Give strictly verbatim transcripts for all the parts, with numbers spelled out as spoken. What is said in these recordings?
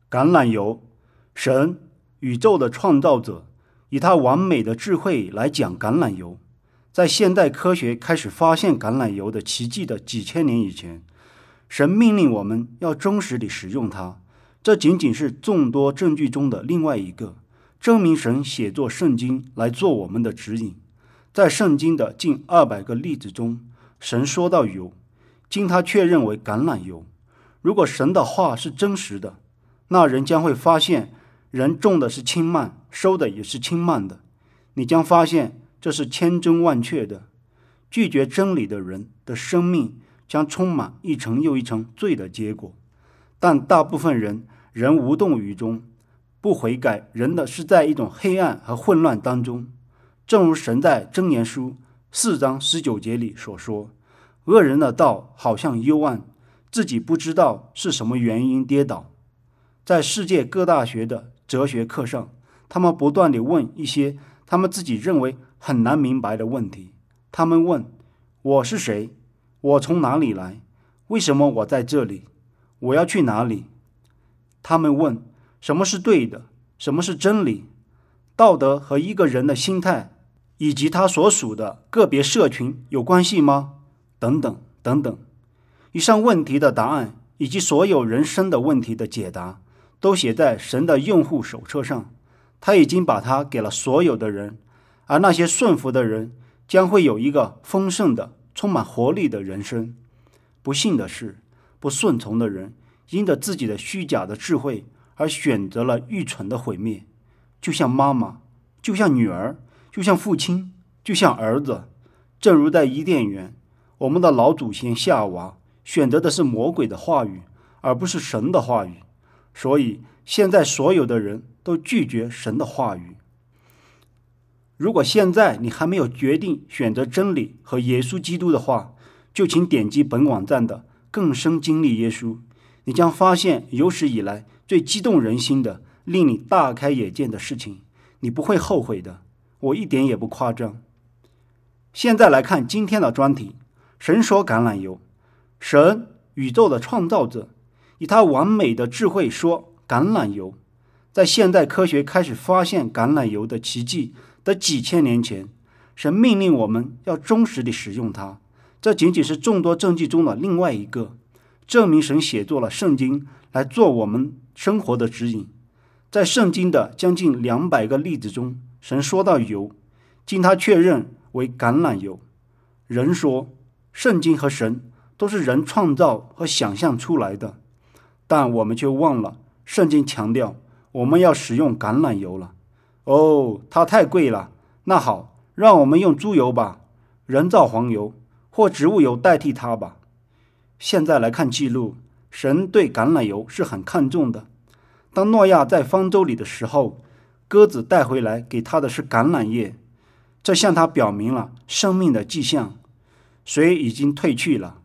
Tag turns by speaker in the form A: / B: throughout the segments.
A: 橄榄油，神，宇宙的创造者，以他完美的智慧来讲橄榄油。在现代科学开始发现橄榄油的奇迹的几千年以前，神命令我们要忠实地使用它。这仅仅是众多证据中的另外一个，证明神写作圣经来做我们的指引。在圣经的近二百个例子中，神说到油，经他确认为橄榄油。如果神的话是真实的，那人将会发现，人种的是轻慢，收的也是轻慢的。你将发现这是千真万确的。拒绝真理的人的生命将充满一层又一层罪的结果。但大部分人仍无动于衷，不悔改，人的是在一种黑暗和混乱当中。正如神在箴言书四章十九节里所说，恶人的道好像幽暗，自己不知道是什么原因跌倒。在世界各大学的哲学课上，他们不断地问一些他们自己认为很难明白的问题。他们问：我是谁？我从哪里来？为什么我在这里？我要去哪里？他们问：什么是对的？什么是真理？道德和一个人的心态以及他所属的个别社群有关系吗？等等等等。以上问题的答案以及所有人生的问题的解答都写在神的用户手册上，他已经把它给了所有的人，而那些顺服的人将会有一个丰盛的、充满活力的人生。不幸的是，不顺从的人因着自己的虚假的智慧而选择了愚蠢的毁灭，就像妈妈，就像女儿，就像父亲，就像儿子。正如在伊甸园，我们的老祖先夏娃选择的是魔鬼的话语，而不是神的话语。所以现在所有的人都拒绝神的话语。如果现在你还没有决定选择真理和耶稣基督的话，就请点击本网站的更深经历耶稣，你将发现有史以来最激动人心的、令你大开眼界的事情，你不会后悔的，我一点也不夸张。现在来看今天的专题，神说橄榄油。神，宇宙的创造者，以他完美的智慧说橄榄油。在现代科学开始发现橄榄油的奇迹的几千年前，神命令我们要忠实地使用它。这仅仅是众多证据中的另外一个，证明神写作了圣经来做我们生活的指引。在圣经的将近两百个例子中，神说到油，经他确认为橄榄油。人说，圣经和神都是人创造和想象出来的，但我们却忘了，圣经强调我们要使用橄榄油了。哦，它太贵了。那好，让我们用猪油吧，人造黄油或植物油代替它吧。现在来看记录，神对橄榄油是很看重的。当诺亚在方舟里的时候，鸽子带回来给他的是橄榄叶，这向他表明了生命的迹象。水已经退去了。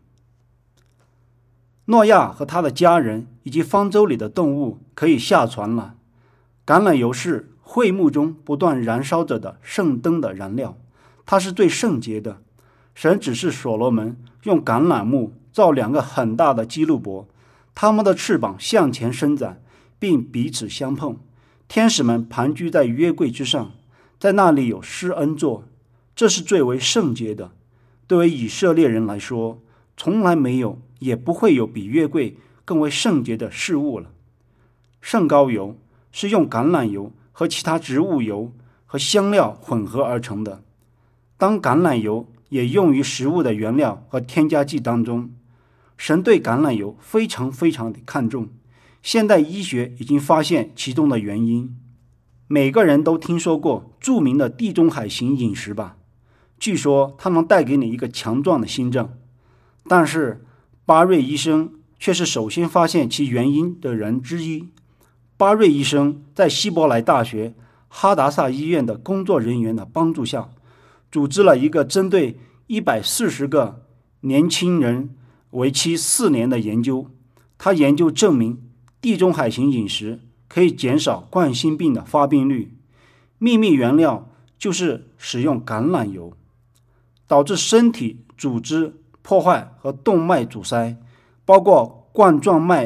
A: 诺亚和他的家人以及方舟里的动物可以下船了。橄榄油是会幕中不断燃烧着的圣灯的燃料，它是最圣洁的。神指示所罗门用橄榄木造两个很大的基路伯，它们的翅膀向前伸展，并彼此相碰。天使们盘踞在约柜之上，在那里有施恩座，这是最为圣洁的。对于以色列人来说，从来没有也不会有比约柜更为圣洁的事物了。圣膏油是用橄榄油和其他植物油和香料混合而成的。当橄榄油也用于食物的原料和添加剂当中，神对橄榄油非常非常的看重。现代医学已经发现其中的原因。每个人都听说过著名的地中海型饮食吧？据说它能带给你一个强壮的心脏，但是巴瑞医生却是首先发现其原因的人之一。巴瑞医生在希伯来大学哈达萨医院的工作人员的帮助下，组织了一个针对一百四十个年轻人为期四年的研究。他研究证明，地中海型饮食可以减少冠心病的发病率。秘密原料就是使用橄榄油，导致身体组织破坏和动脉阻塞，包括冠状脉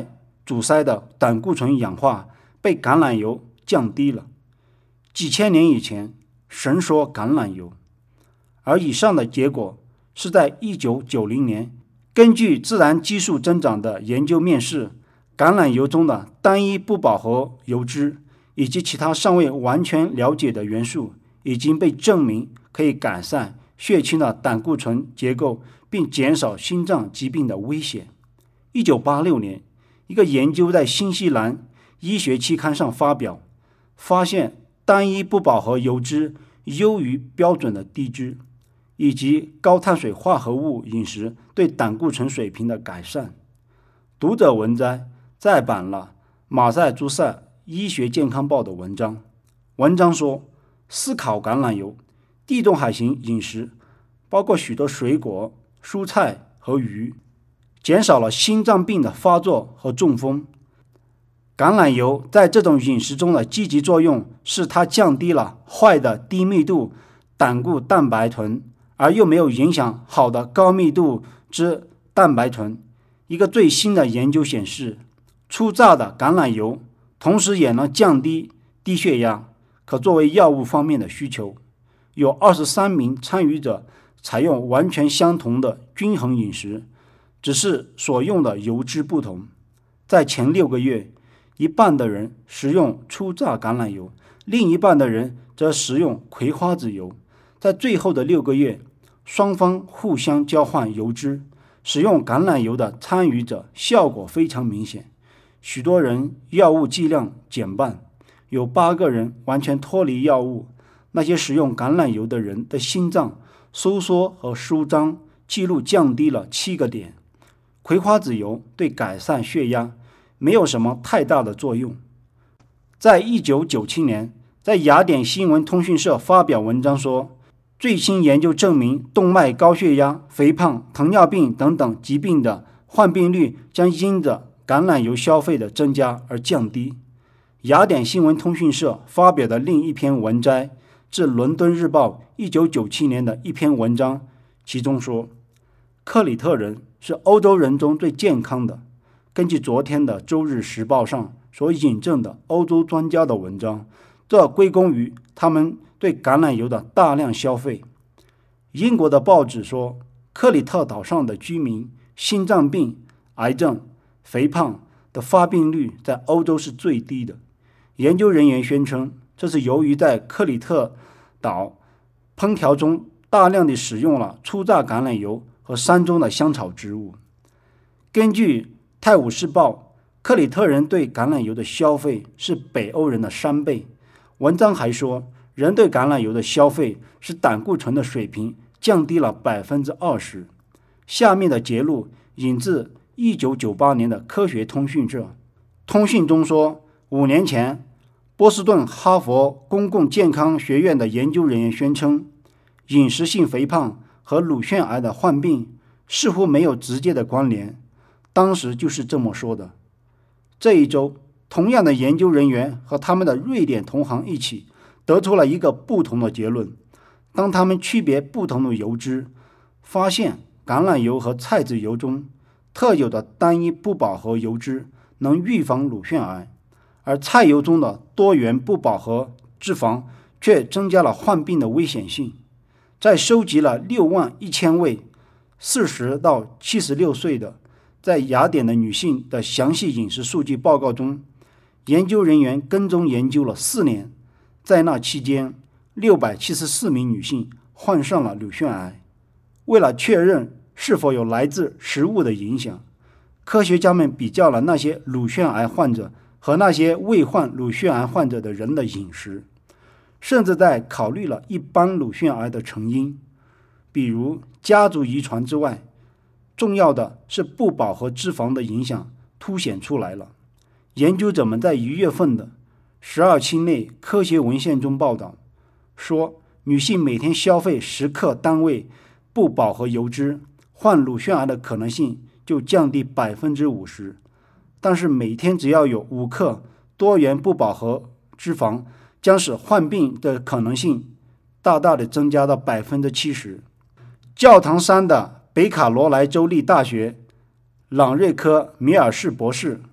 A: 阻塞的胆固醇氧化被橄榄油降低了。几千年以前，神说橄榄油，而以上的结果是在一九九零年根据自然基数增长的研究面世，橄榄油中的单一不饱和油脂以及其他尚未完全了解的元素已经被证明可以改善血清的胆固醇结构，并减少心脏疾病的危险。一九八六年，一个研究在新西兰医学期刊上发表，发现单一不饱和油脂优于标准的低脂，以及高碳水化合物饮食对胆固醇水平的改善。读者文摘再版了马赛诸塞医学健康报的文章，文章说，思考橄榄油，地中海型饮食包括许多水果、蔬菜和鱼，减少了心脏病的发作和中风。橄榄油在这种饮食中的积极作用是它降低了坏的低密度胆固蛋白醇，而又没有影响好的高密度之蛋白醇。一个最新的研究显示，初榨的橄榄油同时也能降低低血压，可作为药物方面的需求。有二十三名参与者采用完全相同的均衡饮食，只是所用的油脂不同。在前六个月，一半的人食用初榨橄榄油，另一半的人则食用葵花籽油。在最后的六个月，双方互相交换油脂，使用橄榄油的参与者效果非常明显，许多人药物剂量减半，有八个人完全脱离药物。那些食用橄榄油的人的心脏收缩和舒张记录降低了七个点。葵花籽油对改善血压没有什么太大的作用。在一九九七年，在雅典新闻通讯社发表文章说，最新研究证明动脉高血压、肥胖、糖尿病等等疾病的患病率将因着橄榄油消费的增加而降低。雅典新闻通讯社发表的另一篇文摘自伦敦日报一九九七年的一篇文章，其中说，克里特人是欧洲人中最健康的。根据昨天的周日时报上所引证的欧洲专家的文章，这归功于他们对橄榄油的大量消费。英国的报纸说，克里特岛上的居民心脏病、癌症、肥胖的发病率在欧洲是最低的。研究人员宣称，这是由于在克里特岛烹调中大量地使用了初榨橄榄油和山中的香草植物。根据泰晤士报，克里特人对橄榄油的消费是北欧人的三倍。文章还说，人对橄榄油的消费使胆固醇的水平降低了 百分之二十。 下面的节录引自一九九八年的科学通讯社。通讯中说，五年前，波士顿哈佛公共健康学院的研究人员宣称，饮食性肥胖和乳腺癌的患病似乎没有直接的关联。当时就是这么说的。这一周，同样的研究人员和他们的瑞典同行一起得出了一个不同的结论。当他们区别不同的油脂，发现橄榄油和菜籽油中特有的单一不饱和油脂能预防乳腺癌，而菜油中的多元不饱和脂肪却增加了患病的危险性。在收集了六万一千位四十到七十六岁的在雅典的女性的详细饮食数据报告中，研究人员跟踪研究了四年，在那期间，六百七十四名女性患上了乳腺癌。为了确认是否有来自食物的影响，科学家们比较了那些乳腺癌患者和那些未患乳腺癌患者的人的饮食，甚至在考虑了一般乳腺癌的成因，比如家族遗传之外，重要的是不饱和脂肪的影响凸显出来了。研究者们在一月份的十二期内科学文献中报道说，女性每天消费十克单位不饱和油脂，患乳腺癌的可能性就降低 百分之五十。 但是每天只要有五克多元不饱和脂肪，将使患病的可能性大大的增加到 百分之七十。 教堂山的北卡罗来州立大学朗瑞科米尔士博士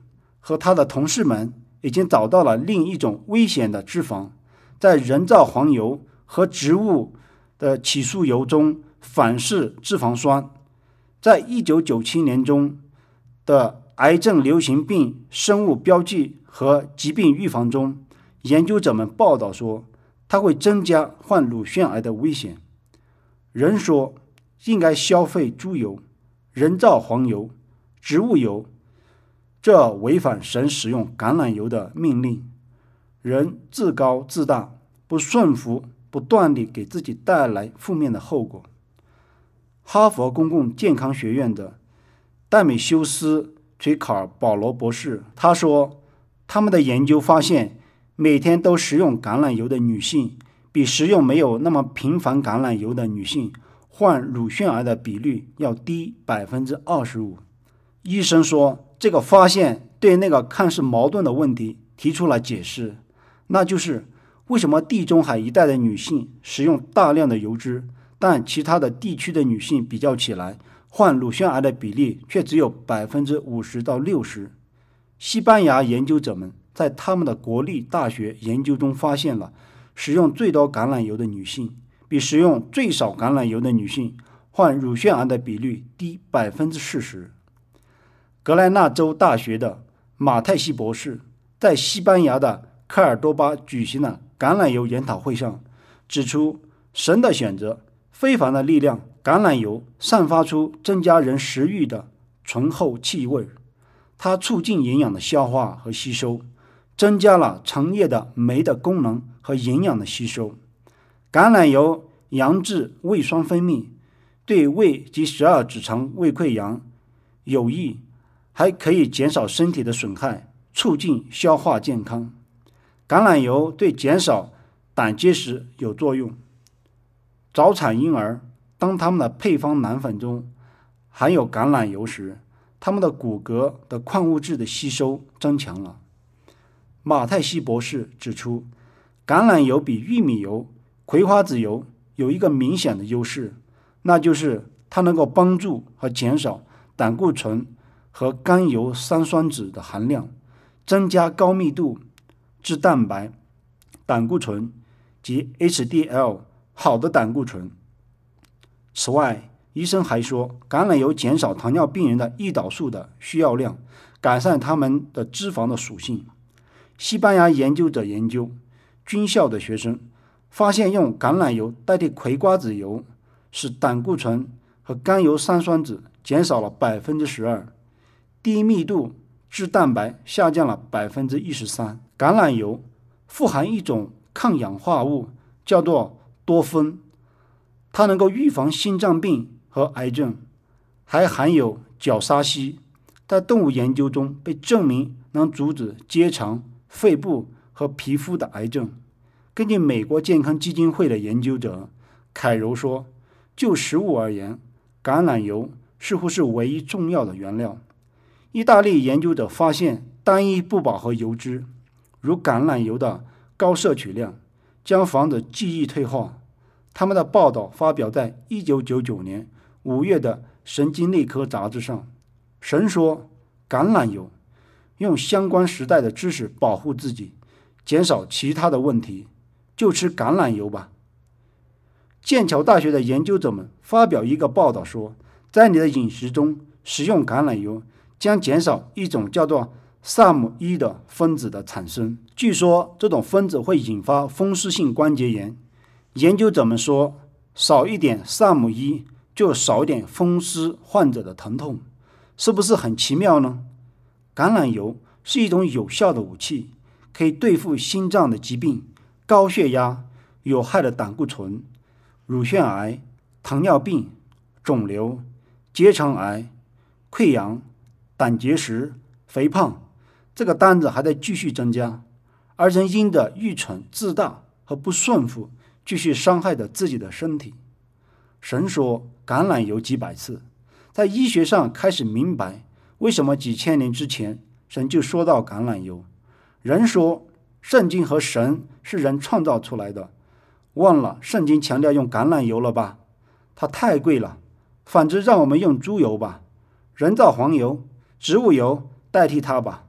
A: 和他的同事们已经找到了另一种危险的脂肪，在人造黄油和植物的起诉油中反式脂肪酸。在一九九七年中的癌症流行病生物标记和疾病预防中，研究者们报道说，它会增加患乳腺癌的危险。人说应该消费猪油、人造黄油、植物油，这违反神使用橄榄油的命令。人自高自大，不顺服，不断地给自己带来负面的后果。哈佛公共健康学院的戴美修斯·垂卡尔保罗博士他说，他们的研究发现，每天都食用橄榄油的女性比食用没有那么频繁橄榄油的女性患乳腺癌的比率要低 百分之二十五。 医生说，这个发现对那个看似矛盾的问题提出了解释，那就是为什么地中海一带的女性食用大量的油脂，但其他的地区的女性比较起来，患乳腺癌的比例却只有 百分之五十到六十。 西班牙研究者们在他们的国立大学研究中发现了，食用最多橄榄油的女性比食用最少橄榄油的女性患乳腺癌的比率低 百分之四十。 格莱纳州大学的马泰西博士在西班牙的科尔多巴举行的橄榄油研讨会上指出，神的选择非凡的力量，橄榄油散发出增加人食欲的醇厚气味，它促进营养的消化和吸收，增加了肠液的酶的功能和营养的吸收。橄榄油扬制胃酸分泌，对胃及十二指肠胃溃疡有益，还可以减少身体的损害，促进消化健康。橄榄油对减少胆结石有作用。早产婴儿当他们的配方奶粉中含有橄榄油时，他们的骨骼的矿物质的吸收增强了。马泰西博士指出，橄榄油比玉米油、葵花籽油有一个明显的优势，那就是它能够帮助和减少胆固醇和甘油三酸酯的含量，增加高密度脂蛋白、胆固醇及 H D L 好的胆固醇。此外，医生还说，橄榄油减少糖尿病人的胰岛素的需要量，改善他们的脂肪的属性。西班牙研究者研究军校的学生，发现用橄榄油代替葵瓜子油，使胆固醇和甘油三酸酯减少了 百分之十二， 低密度脂蛋白下降了 百分之一十三。 橄榄油富含一种抗氧化物，叫做多酚，它能够预防心脏病和癌症，还含有角鲨烯，在动物研究中被证明能阻止结肠、肺部和皮肤的癌症。根据美国健康基金会的研究者凯柔说，就食物而言，橄榄油似乎是唯一重要的原料。意大利研究者发现，单一不饱和油脂，如橄榄油的高摄取量将防止记忆退化。他们的报道发表在一九九九年五月的神经内科杂志上。神说，橄榄油用相关时代的知识保护自己，减少其他的问题，就吃橄榄油吧。剑桥大学的研究者们发表一个报道说，在你的饮食中食用橄榄油将减少一种叫做萨姆一的分子的产生，据说这种分子会引发风湿性关节炎。研究者们说，少一点萨姆一就少一点风湿患者的疼痛，是不是很奇妙呢？橄榄油是一种有效的武器，可以对付心脏的疾病、高血压、有害的胆固醇、乳腺癌、糖尿病、肿瘤、结肠癌、溃疡、胆结石、肥胖。这个单子还在继续增加，而人因的愚蠢、自大和不顺服，继续伤害着自己的身体。神说橄榄油几百次，在医学上开始明白为什么几千年之前神就说到橄榄油。人说圣经和神是人创造出来的，忘了圣经强调用橄榄油了吧？它太贵了，反之让我们用猪油吧，人造黄油、植物油代替它吧。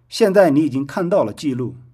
A: 现在你已经看到了记录，